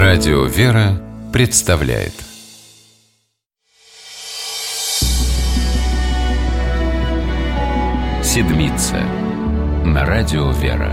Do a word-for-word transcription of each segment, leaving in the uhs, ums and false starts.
Радио «Вера» представляет Седмица на Радио «Вера».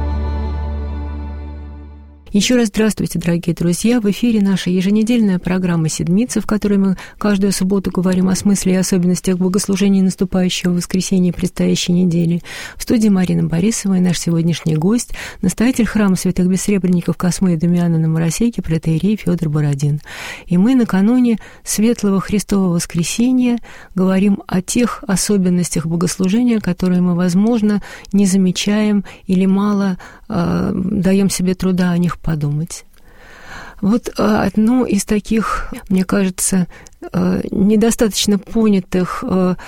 Еще раз здравствуйте, дорогие друзья! В эфире наша еженедельная программа «Седмица», в которой мы каждую субботу говорим о смысле и особенностях богослужения наступающего воскресенья и предстоящей недели. В студии Марина Борисова и наш сегодняшний гость, настоятель храма святых бессребренников Космы и Дамиана на Моросейке, протоиерей Фёдор Бородин. И мы накануне Светлого Христового воскресенья говорим о тех особенностях богослужения, которые мы, возможно, не замечаем или мало э, даем себе труда о них подумать. Вот одно из таких, мне кажется, недостаточно понятых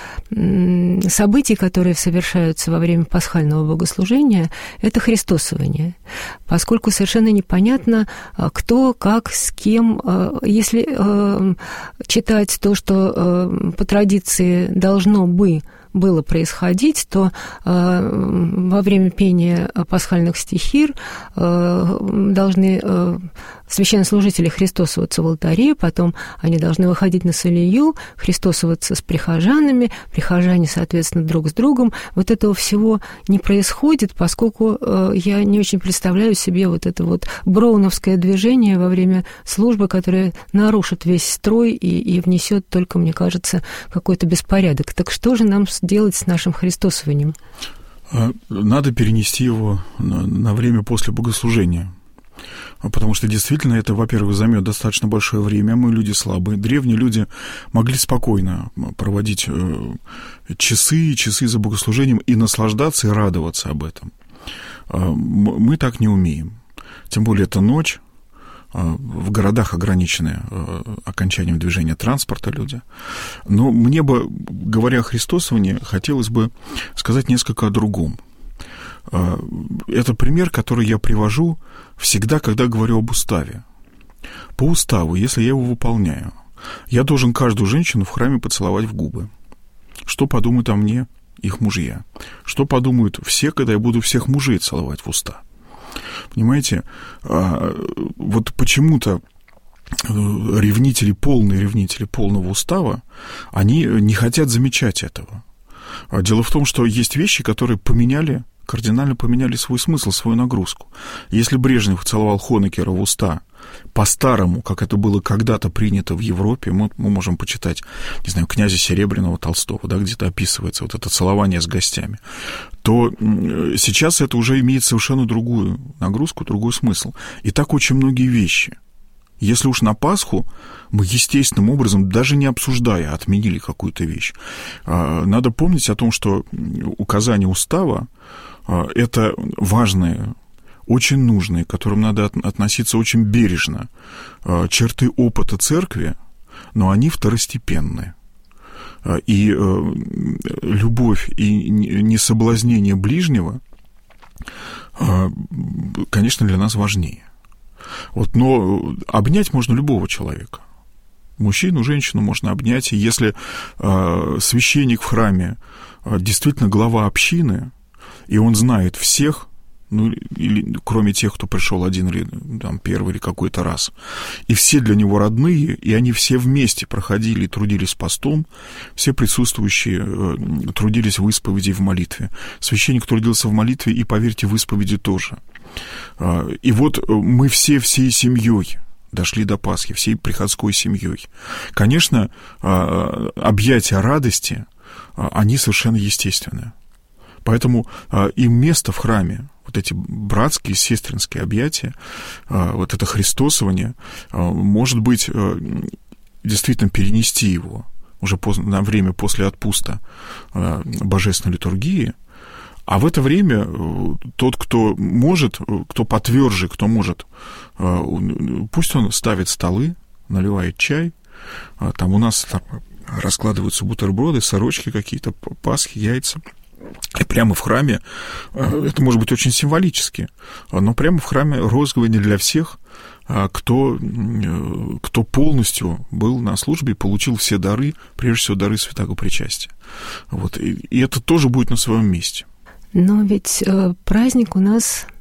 событий, которые совершаются во время пасхального богослужения, это христосование, поскольку совершенно непонятно, кто, как, с кем. Если читать то, что по традиции должно бы было происходить, то э, во время пения пасхальных стихир э, должны э, священнослужители христосоваться в алтаре, потом они должны выходить на солию, христосоваться с прихожанами, прихожане, соответственно, друг с другом. Вот этого всего не происходит, поскольку э, я не очень представляю себе вот это вот броуновское движение во время службы, которое нарушит весь строй и, и внесет только, мне кажется, какой-то беспорядок. Так что же нам делать с нашим христосованием? Надо перенести его на, на время после богослужения. Потому что действительно это, во-первых, займет достаточно большое время. Мы люди слабые. Древние люди могли спокойно проводить часы и часы за богослужением и наслаждаться, и радоваться об этом. Мы так не умеем. Тем более это ночь. В городах ограничены окончанием движения транспорта люди. Но мне бы, говоря о христосовании, хотелось бы сказать несколько о другом. Это пример, который я привожу всегда, когда говорю об уставе. По уставу, если я его выполняю, я должен каждую женщину в храме поцеловать в губы. Что подумают о мне их мужья? Что подумают все, когда я буду всех мужей целовать в уста? Понимаете, вот почему-то ревнители, полные ревнители полного устава, они не хотят замечать этого. Дело в том, что есть вещи, которые поменяли, кардинально поменяли свой смысл, свою нагрузку. Если Брежнев целовал Хонекера в уста по-старому, как это было когда-то принято в Европе, мы, мы можем почитать, не знаю, князя Серебряного, Толстого, да, где-то описывается вот это целование с гостями, то сейчас это уже имеет совершенно другую нагрузку, другой смысл. И так очень многие вещи. Если уж на Пасху мы естественным образом, даже не обсуждая, отменили какую-то вещь, надо помнить о том, что указания устава — это важные, очень нужные, к которым надо относиться очень бережно, черты опыта церкви, но они второстепенные. И любовь и несоблазнение ближнего, конечно, для нас важнее. Вот, но обнять можно любого человека. Мужчину, женщину можно обнять. И если священник в храме действительно глава общины, и он знает всех, ну, или кроме тех, кто пришел один, там, первый или какой-то раз, и все для него родные, и они все вместе проходили и трудились постом, все присутствующие трудились в исповеди и в молитве. Священник трудился в молитве и, поверьте, в исповеди тоже. И вот мы все всей семьей дошли до Пасхи, всей приходской семьей. Конечно, объятия радости, они совершенно естественны. Поэтому им место в храме, вот эти братские, сестринские объятия, вот это христосование, может быть, действительно перенести его уже на время после отпуста божественной литургии. А в это время тот, кто может, кто потверже, кто может, пусть он ставит столы, наливает чай. Там у нас там раскладываются бутерброды, сорочки какие-то, пасхи, яйца. И прямо в храме, это может быть очень символически, но прямо в храме розгование для всех, кто, кто полностью был на службе и получил все дары, прежде всего дары святого причастия. Вот. И, и это тоже будет на своем месте. Но ведь праздник у нас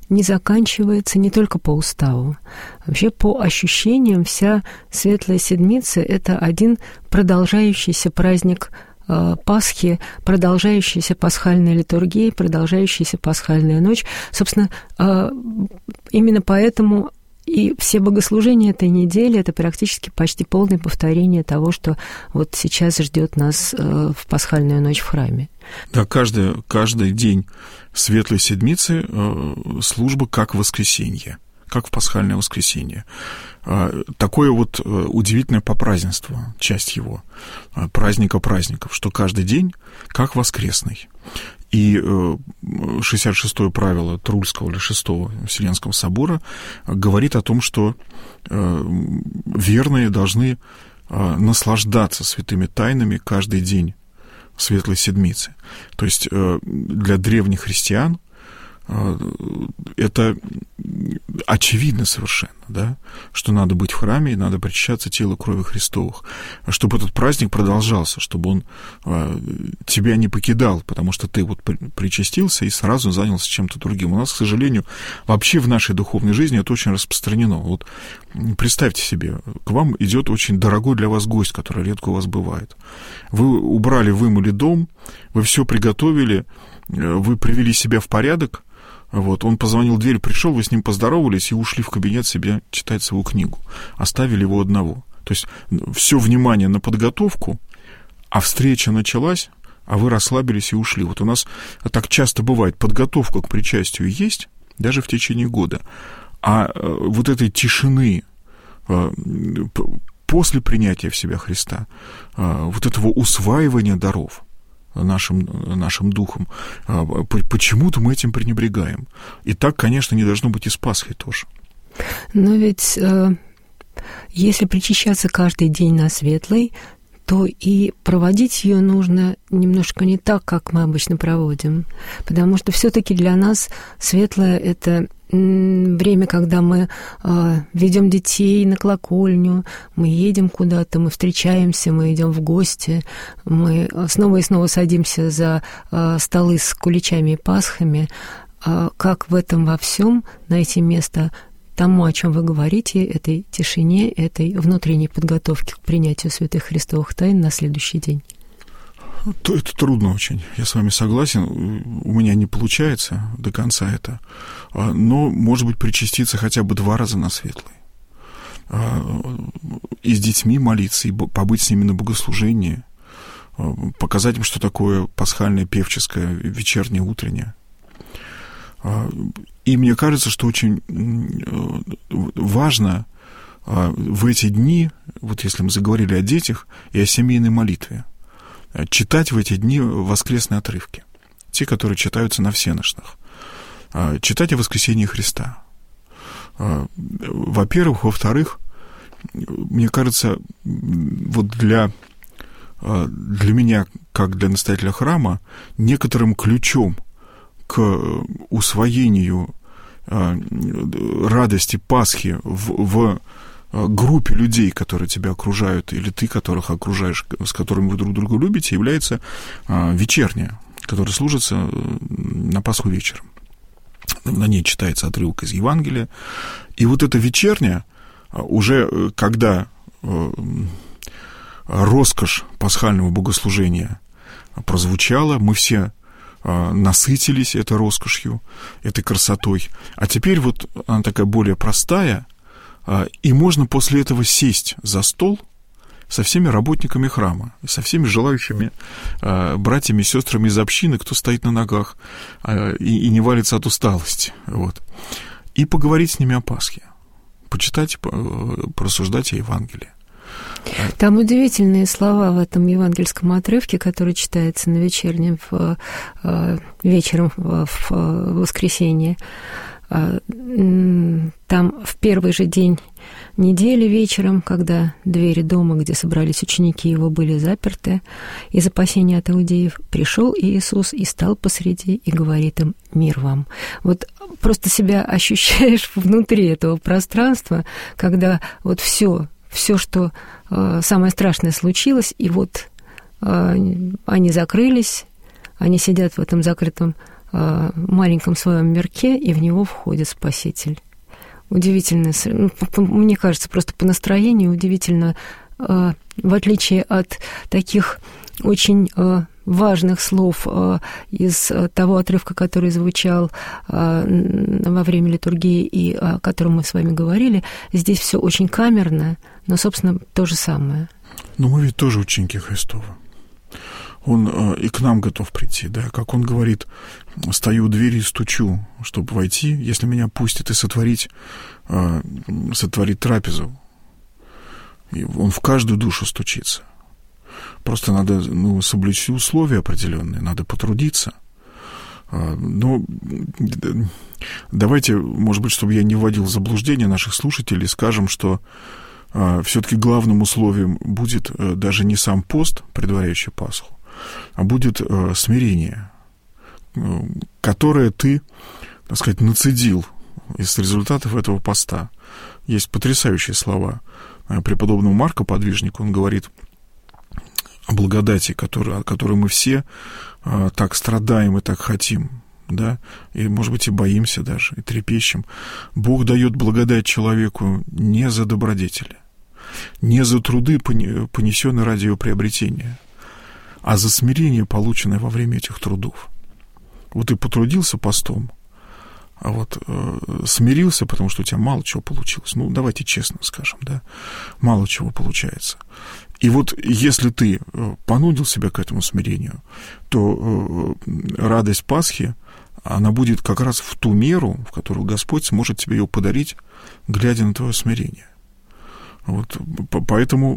не заканчивается не только по уставу. Вообще, по ощущениям, вся Светлая Седмица – это один продолжающийся праздник Пасхи, продолжающаяся пасхальная литургия, продолжающаяся пасхальная ночь. Собственно, именно поэтому и все богослужения этой недели – это практически почти полное повторение того, что вот сейчас ждет нас в пасхальную ночь в храме. Да, каждый, каждый день Светлой Седмицы служба как воскресенье, как в пасхальное воскресенье. Такое вот удивительное попразднество, часть его, праздника праздников, что каждый день как воскресный. И шестьдесят шестое правило Трульского или шестого Вселенского собора говорит о том, что верные должны наслаждаться святыми тайнами каждый день Светлой Седмицы. То есть для древних христиан это очевидно совершенно, да, что надо быть в храме и надо причащаться телу крови Христовых, чтобы этот праздник продолжался, чтобы он а, тебя не покидал, потому что ты вот причастился и сразу занялся чем-то другим. У нас, к сожалению, вообще в нашей духовной жизни это очень распространено. Вот представьте себе, к вам идет очень дорогой для вас гость, который редко у вас бывает. Вы убрали, вымыли дом, вы все приготовили, вы привели себя в порядок. Вот, он позвонил в дверь, пришел, вы с ним поздоровались и ушли в кабинет себе читать свою книгу. Оставили его одного. То есть все внимание на подготовку, а встреча началась, а вы расслабились и ушли. Вот у нас так часто бывает. Подготовка к причастию есть, даже в течение года. А вот этой тишины после принятия в себя Христа, вот этого усваивания даров, Нашим, нашим духом. Почему-то мы этим пренебрегаем. И так, конечно, не должно быть и с Пасхой тоже. Но ведь э, если причащаться каждый день на Светлой, то и проводить ее нужно немножко не так, как мы обычно проводим. Потому что все-таки для нас Светлое — это время, когда мы э, ведем детей на колокольню, мы едем куда-то, мы встречаемся, мы идем в гости, мы снова и снова садимся за э, столы с куличами и пасхами. Э, как в этом во всем найти место тому, о чем вы говорите, этой тишине, этой внутренней подготовке к принятию святых христовых тайн на следующий день? Это трудно очень, я с вами согласен. У меня не получается до конца это. Но, может быть, причаститься хотя бы два раза на Светлой. И с детьми молиться, и побыть с ними на богослужении. Показать им, что такое пасхальное, певческое, вечернее, утреннее. И мне кажется, что очень важно в эти дни, вот если мы заговорили о детях, и о семейной молитве, читать в эти дни воскресные отрывки, те, которые читаются на всенощных. Читать о воскресении Христа. Во-первых. Во-вторых, мне кажется, вот для, для меня, как для настоятеля храма, некоторым ключом к усвоению радости Пасхи в, в группе людей, которые тебя окружают, или ты, которых окружаешь, с которыми вы друг друга любите, является вечерняя, которая служится на Пасху вечером. На ней читается отрывок из Евангелия. И вот эта вечерняя, уже когда роскошь пасхального богослужения прозвучала, мы все насытились этой роскошью, этой красотой. А теперь вот она такая более простая, и можно после этого сесть за стол со всеми работниками храма, со всеми желающими братьями и сестрами из общины, кто стоит на ногах и не валится от усталости. Вот. И поговорить с ними о Пасхе, почитать, порассуждать о Евангелии. Там удивительные слова в этом евангельском отрывке, который читается на вечернем, в, вечером в воскресенье. Там в первый же день недели вечером, когда двери дома, где собрались ученики его, были заперты из опасения от иудеев, пришел Иисус и стал посреди и говорит им: «Мир вам». Вот просто себя ощущаешь внутри этого пространства, когда вот все, все, что э, самое страшное случилось, и вот э, они закрылись, они сидят в этом закрытом маленьком своем мирке, и в него входит Спаситель. Удивительно, мне кажется, просто по настроению удивительно, в отличие от таких очень важных слов из того отрывка, который звучал во время литургии и о котором мы с вами говорили, здесь все очень камерно, но, собственно, то же самое. Но мы ведь тоже ученики Христова. Он и к нам готов прийти, да, как он говорит: стою у двери и стучу, чтобы войти, если меня пустят, и сотворить, сотворить трапезу. И он в каждую душу стучится. Просто надо, ну, соблюсти условия определенные, надо потрудиться. Но давайте, может быть, чтобы я не вводил в заблуждение наших слушателей, скажем, что все-таки главным условием будет даже не сам пост, предваряющий Пасху, а будет смирение, которое ты, так сказать, нацедил из результатов этого поста. Есть потрясающие слова преподобного Марка Подвижника. Он говорит о благодати, которой, о которой мы все а, так страдаем и так хотим, да, и, может быть, и боимся даже, и трепещем. Бог дает благодать человеку не за добродетели, не за труды, понесенные ради ее приобретения, а за смирение, полученное во время этих трудов. Вот ты потрудился постом, а вот э, смирился, потому что у тебя мало чего получилось. Ну, давайте честно скажем, да, мало чего получается. И вот если ты понудил себя к этому смирению, то э, радость Пасхи, она будет как раз в ту меру, в которую Господь сможет тебе ее подарить, глядя на твое смирение. Вот, поэтому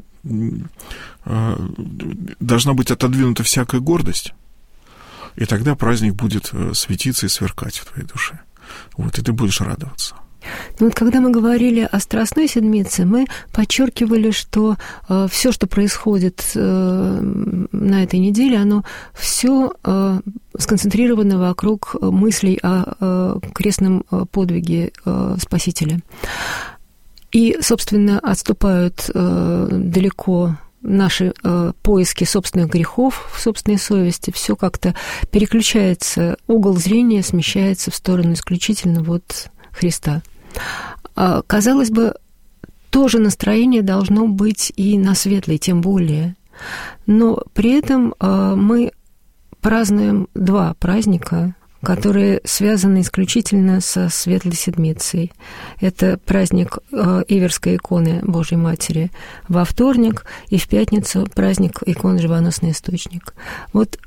э, должна быть отодвинута всякая гордость, и тогда праздник будет светиться и сверкать в твоей душе. Вот, и ты будешь радоваться. Ну вот когда мы говорили о Страстной Седмице, мы подчеркивали, что э, все, что происходит э, на этой неделе, оно все э, сконцентрировано вокруг мыслей о э, крестном подвиге э, Спасителя. И, собственно, отступают э, далеко наши э, поиски собственных грехов в собственной совести, все как-то переключается, угол зрения смещается в сторону исключительно вот Христа. А, казалось бы, тоже настроение должно быть и на светлой, тем более. Но при этом э, мы празднуем два праздника, которые связаны исключительно со Светлой Седмицей. Это праздник э, Иверской иконы Божьей Матери во вторник, и в пятницу праздник иконы Живоносный Источник. Вот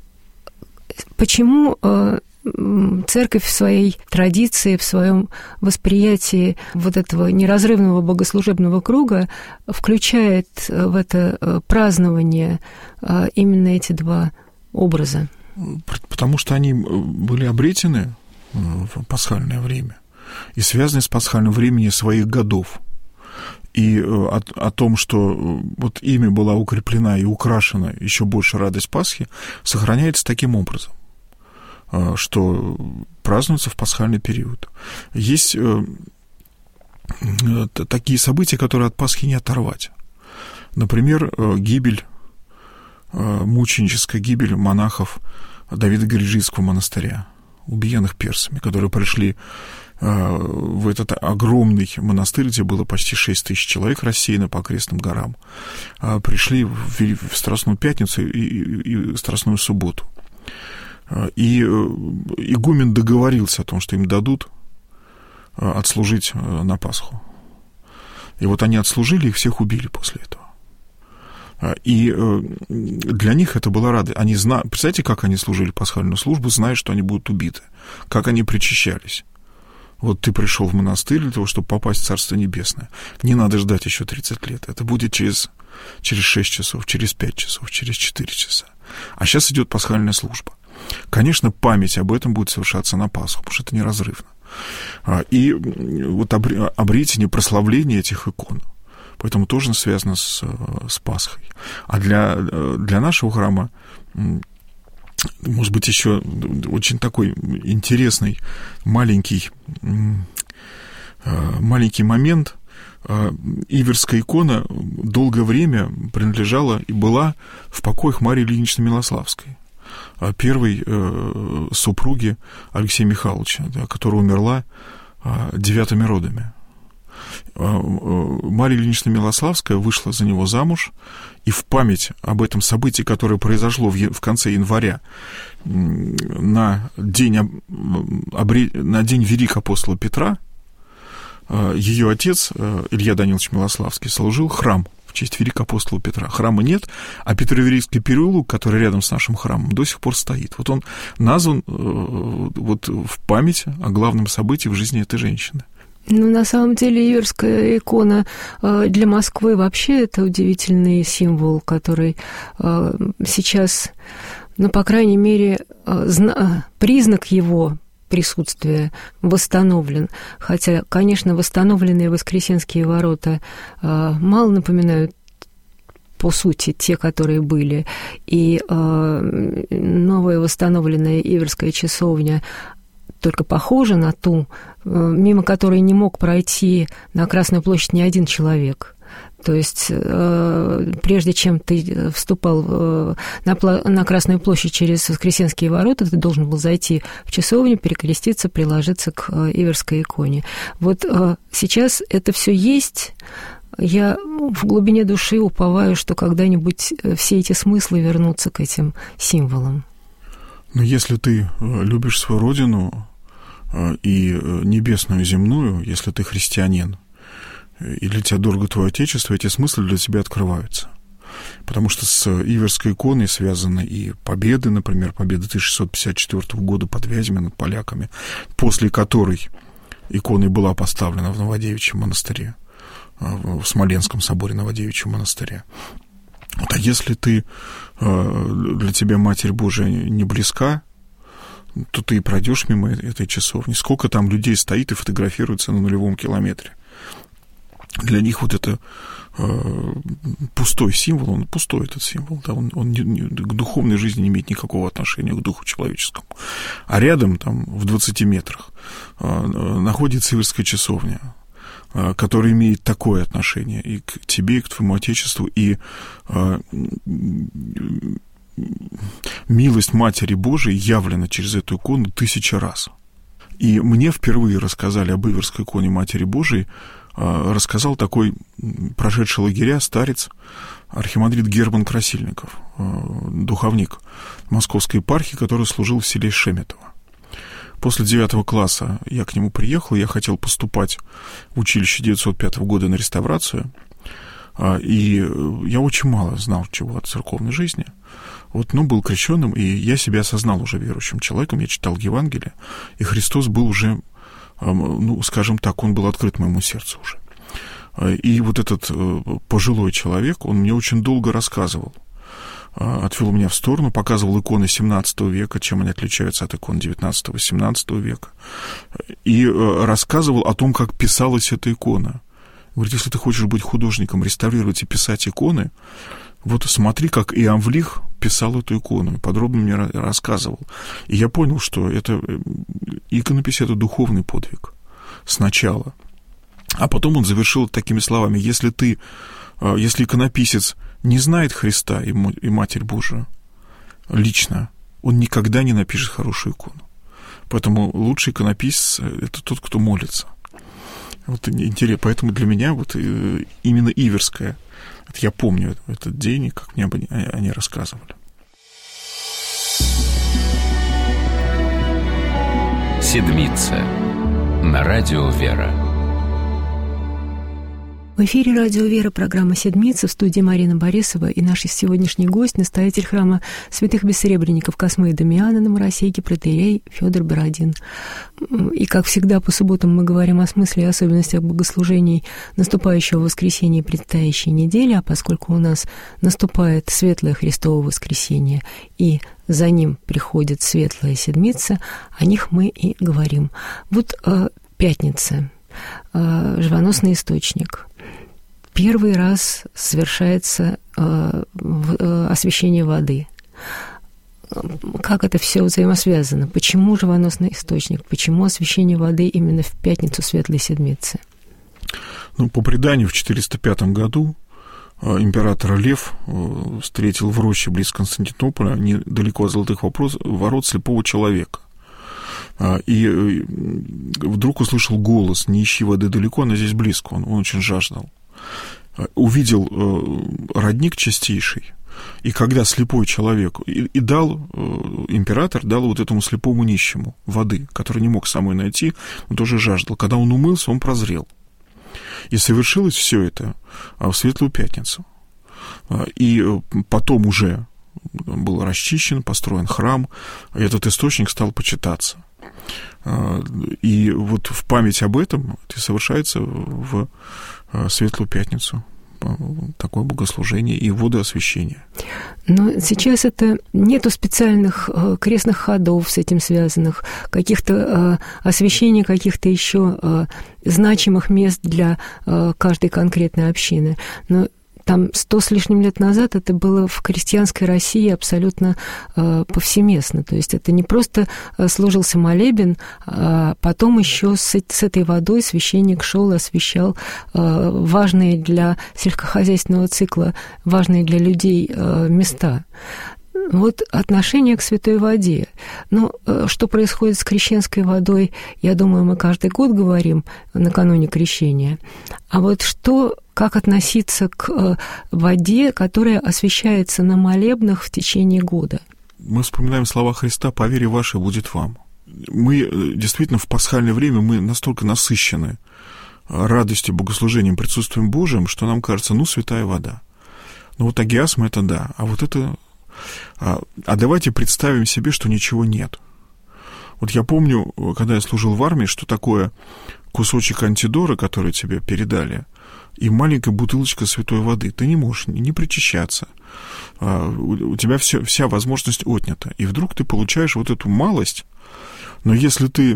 почему э, Церковь в своей традиции, в своем восприятии вот этого неразрывного богослужебного круга включает в это празднование э, именно эти два образа? Потому что они были обретены в пасхальное время и связаны с пасхальным временем своих годов. И о, о том, что вот ими была укреплена и украшена еще больше радость Пасхи, сохраняется таким образом, что празднуется в пасхальный период. Есть такие события, которые от Пасхи не оторвать. Например, гибель, мученическая гибель монахов Давида Гриджийского монастыря, убиенных персами, которые пришли в этот огромный монастырь, где было почти шесть тысяч человек, рассеяно по окрестным горам, пришли в Страстную Пятницу и, и, и Страстную Субботу. И игумен договорился о том, что им дадут отслужить на Пасху. И вот они отслужили, их всех убили после этого. И для них это была радость. Они знали, представляете, как они служили пасхальную службу, зная, что они будут убиты, как они причащались. Вот ты пришел в монастырь для того, чтобы попасть в Царство Небесное. Не надо ждать еще тридцать лет. Это будет через, через шесть часов, через пять часов, через четыре часа. А сейчас идет пасхальная служба. Конечно, память об этом будет совершаться на Пасху, потому что это неразрывно. И вот обретение, прославление этих икон, поэтому тоже связано с, с Пасхой. А для, для нашего храма, может быть, еще очень такой интересный маленький, маленький момент. Иверская икона долгое время принадлежала и была в покоях Марии Ильиничны Милославской. первой э, супруги Алексея Михайловича, да, которая умерла э, девятыми родами. Марья Ильинична Милославская вышла за него замуж, и в память об этом событии, которое произошло в, в конце января, на день, обре... на день великого апостола Петра, ее отец, Илья Данилович Милославский, служил храм в честь великого апостола Петра. Храма нет, а Петроверийский переулок, который рядом с нашим храмом, до сих пор стоит. Вот он назван вот, в память о главном событии в жизни этой женщины. Ну, на самом деле, Иверская икона для Москвы вообще это удивительный символ, который сейчас, ну, по крайней мере, признак его присутствия восстановлен. Хотя, конечно, восстановленные Воскресенские ворота мало напоминают по сути те, которые были. И новая восстановленная Иверская часовня только похожа на ту, мимо которой не мог пройти на Красную площадь ни один человек. То есть прежде чем ты вступал на Красную площадь через Воскресенские ворота, ты должен был зайти в часовню, перекреститься, приложиться к Иверской иконе. Вот сейчас это все есть. Я в глубине души уповаю, что когда-нибудь все эти смыслы вернутся к этим символам. Но если ты любишь свою родину и небесную, и земную, если ты христианин, и для тебя дорого твое отечество, эти смыслы для тебя открываются. Потому что с Иверской иконой связаны и победы, например, победа тысяча шестьсот пятьдесят четвёртого года под Вязьмой над поляками, после которой икона была поставлена в Новодевичьем монастыре, в Смоленском соборе Новодевичьего монастыря. Вот, а если ты, для тебя Матерь Божия не близка, то ты пройдешь мимо этой часовни. Сколько там людей стоит и фотографируется на нулевом километре. Для них вот это э, пустой символ, он пустой этот символ, да, он, он не, не, к духовной жизни не имеет никакого отношения, к духу человеческому. А рядом, там, в двадцати метрах, э, находится Иверская часовня, э, которая имеет такое отношение и к тебе, и к твоему Отечеству, и э, милость Матери Божией явлена через эту икону тысячи раз. И мне впервые рассказали об Иверской иконе Матери Божией, рассказал такой прошедший лагеря старец, архимандрит Герман Красильников, духовник Московской епархии, который служил в селе Шеметово. После девятого класса я к нему приехал, я хотел поступать в училище девятьсот пятого года на реставрацию, и я очень мало знал чего от церковной жизни. Вот, ну, был крещенным, и я себя осознал уже верующим человеком, я читал Евангелие, и Христос был уже, ну, скажем так, он был открыт моему сердцу уже. И вот этот пожилой человек, он мне очень долго рассказывал, отвел меня в сторону, показывал иконы семнадцатого века, чем они отличаются от икон девятнадцатого-восемнадцатого века, и рассказывал о том, как писалась эта икона. Говорит, если ты хочешь быть художником, реставрировать и писать иконы, вот смотри, как Иоанн Влих писал эту икону, и подробно мне рассказывал. И я понял, что это иконопись — это духовный подвиг сначала. А потом он завершил такими словами: если ты, если иконописец не знает Христа и Матерь Божию лично, он никогда не напишет хорошую икону. Поэтому лучший иконописец — это тот, кто молится. Вот интересно. Поэтому для меня вот именно Иверская, это я помню этот день, и как мне они рассказывали. Седмица на радио «Вера». В эфире радио «Вера», программа «Седмица», в студии Марина Борисова и наш сегодняшний гость, настоятель храма святых бессребренников Космы и Дамиана на Моросейке, протоиерей Фёдор Бородин. И, как всегда, по субботам мы говорим о смысле и особенностях богослужений наступающего воскресенья и предстоящей недели, а поскольку у нас наступает светлое Христово воскресенье и за ним приходит светлая седмица, о них мы и говорим. Вот э, пятница, э, живоносный источник. Первый раз совершается э, в, э, освящение воды. Как это все взаимосвязано? Почему живоносный источник? Почему освящение воды именно в пятницу Светлой Седмицы? Ну, по преданию, в четыреста пятом году императора Лев встретил в роще близ Константинополя, недалеко от Золотых ворот, слепого человека. И вдруг услышал голос: «Не ищи воды далеко, она здесь близко». Он, он очень жаждал. Увидел родник чистейший. И когда слепой человек, и, и дал, император дал вот этому слепому нищему воды, который не мог самой найти, он тоже жаждал. Когда он умылся, он прозрел. И совершилось все это в Светлую Пятницу. И потом уже был расчищен, построен храм, и этот источник стал почитаться. И вот в память об этом это совершается в Светлую Пятницу. Такое богослужение и водоосвящение. Но сейчас это нету специальных э, крестных ходов с этим связанных, каких-то э, освящений, каких-то еще э, значимых мест для э, каждой конкретной общины. Но там сто с лишним лет назад это было в крестьянской России абсолютно э, повсеместно. То есть это не просто служился молебен, а потом еще с, с этой водой священник шел и освящал э, важные для сельскохозяйственного цикла, важные для людей э, места. Вот отношение к святой воде. Ну, что происходит с крещенской водой, я думаю, мы каждый год говорим накануне крещения. А вот что, как относиться к воде, которая освящается на молебнах в течение года? Мы вспоминаем слова Христа: «По вере вашей будет вам». Мы действительно в пасхальное время мы настолько насыщены радостью, богослужением, присутствием Божиим, что нам кажется, ну, святая вода. Ну, вот агиасма — это да, а вот это... А, а давайте представим себе, что ничего нет. Вот я помню, когда я служил в армии, что такое кусочек антидора, который тебе передали, и маленькая бутылочка святой воды. Ты не можешь не причащаться. А, у, у тебя все, вся возможность отнята. И вдруг ты получаешь вот эту малость. Но если ты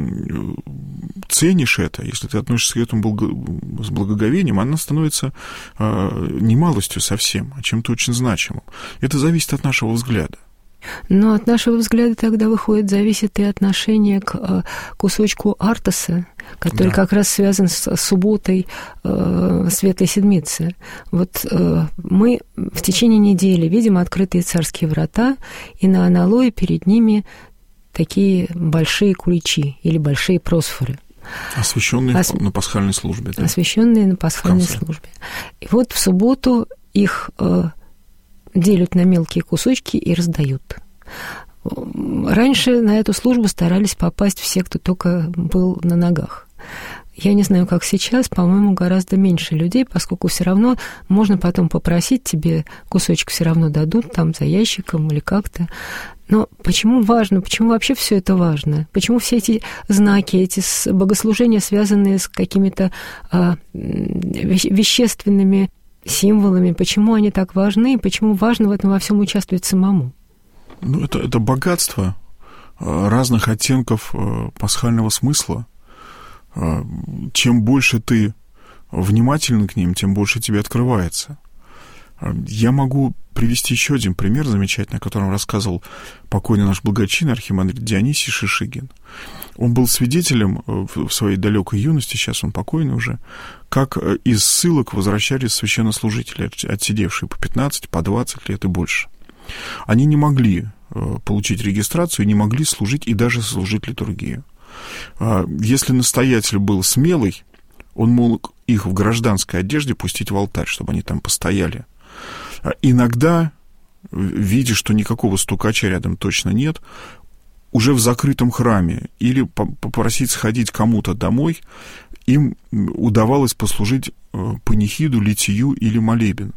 ценишь это, если ты относишься к этому с благоговением, она становится не малостью совсем, а чем-то очень значимым. Это зависит от нашего взгляда. Но от нашего взгляда тогда, выходит, зависит и отношение к кусочку Артаса, который да. как раз связан с субботой э, Светлой Седмицы. Вот э, мы в течение недели видим открытые царские врата, и на аналое перед ними такие большие куличи или большие просфоры. Освященные Ос... на пасхальной службе. Да? Освященные на пасхальной службе. И вот в субботу их э, делят на мелкие кусочки и раздают. Раньше на эту службу старались попасть все, кто только был на ногах. Я не знаю, как сейчас, по-моему, гораздо меньше людей, поскольку все равно можно потом попросить, тебе кусочек все равно дадут, там, за ящиком или как-то. Но почему важно, почему вообще все это важно? Почему все эти знаки, эти богослужения, связанные с какими-то а, вещественными символами, почему они так важны, и почему важно в этом во всем участвовать самому? Ну, это, это богатство разных оттенков пасхального смысла. Чем больше ты внимателен к ним, тем больше тебе открывается. Я могу привести еще один пример замечательный, о котором рассказывал покойный наш благочин архимандрит Дионисий Шишигин. Он был свидетелем в своей далекой юности, сейчас он покойный уже, как из ссылок возвращались священнослужители, отсидевшие по пятнадцать, по двадцать лет и больше. Они не могли получить регистрацию, не могли служить и даже служить литургию. Если настоятель был смелый, он мог их в гражданской одежде пустить в алтарь, чтобы они там постояли. Иногда, видя, что никакого стукача рядом точно нет, уже в закрытом храме или попросить сходить кому-то домой, им удавалось послужить панихиду, литию или молебен.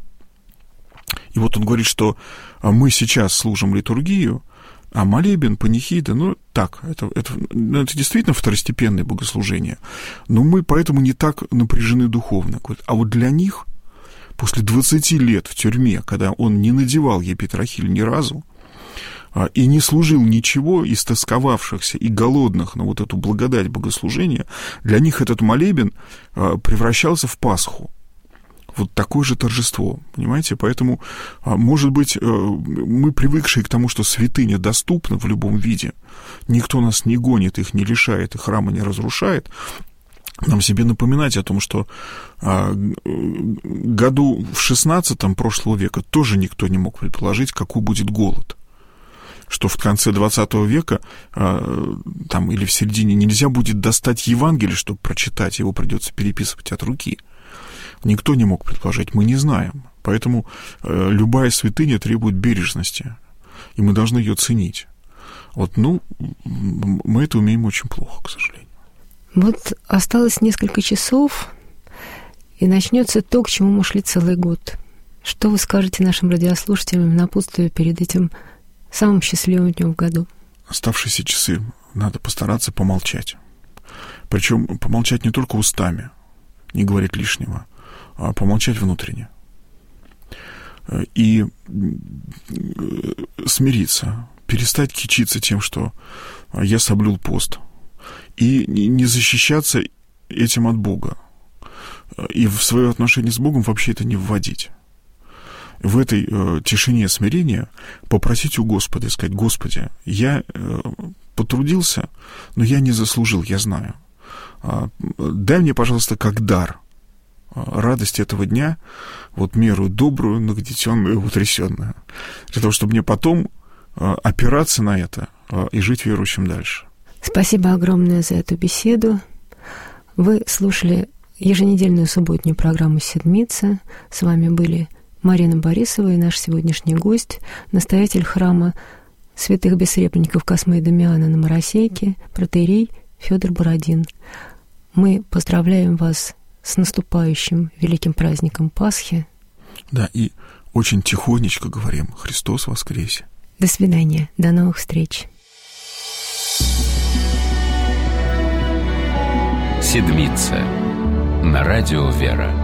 И вот он говорит, что мы сейчас служим литургию, а молебен, панихида, ну, так, это, это, это действительно второстепенное богослужение. Но мы поэтому не так напряжены духовно. А вот для них, после двадцати лет в тюрьме, когда он не надевал епитрахиль ни разу, и не служил ничего, истосковавшихся и голодных на вот эту благодать богослужения, для них этот молебен превращался в Пасху. Вот такое же торжество, понимаете? Поэтому, может быть, мы, привыкшие к тому, что святыня доступна в любом виде, никто нас не гонит, их не лишает, и храма не разрушает, нам себе напоминать о том, что а, году в шестнадцатом прошлого века тоже никто не мог предположить, какой будет голод. Что в конце двадцатого века а, там, или в середине нельзя будет достать Евангелие, чтобы прочитать, его придется переписывать от руки. Никто не мог предположить, мы не знаем. Поэтому а, любая святыня требует бережности, и мы должны ее ценить. Вот, ну, мы это умеем очень плохо, к сожалению. Вот осталось несколько часов, и начнется то, к чему мы шли целый год. Что вы скажете нашим радиослушателям, напутствуя перед этим самым счастливым днем в году? Оставшиеся часы надо постараться помолчать. Причем помолчать не только устами, не говорить лишнего, а помолчать внутренне. И смириться, перестать кичиться тем, что я соблюл пост. И не защищаться этим от Бога. И в свое отношение с Богом вообще это не вводить. В этой э, тишине смирения попросить у Господа, сказать: Господи, я э, потрудился, но я не заслужил, я знаю. Э, дай мне, пожалуйста, как дар э, радость этого дня, вот меру добрую, нагнетенную, утрясенную, для того, чтобы мне потом э, опираться на это э, и жить верующим дальше. Спасибо огромное за эту беседу. Вы слушали еженедельную субботнюю программу «Седмица». С вами были Марина Борисова и наш сегодняшний гость, настоятель храма святых бессребренников Космы и Дамиана на Моросейке, протоиерей Фёдор Бородин. Мы поздравляем вас с наступающим великим праздником Пасхи. Да, и очень тихонечко говорим: Христос воскресе. До свидания, до новых встреч. Седмица на радио «Вера».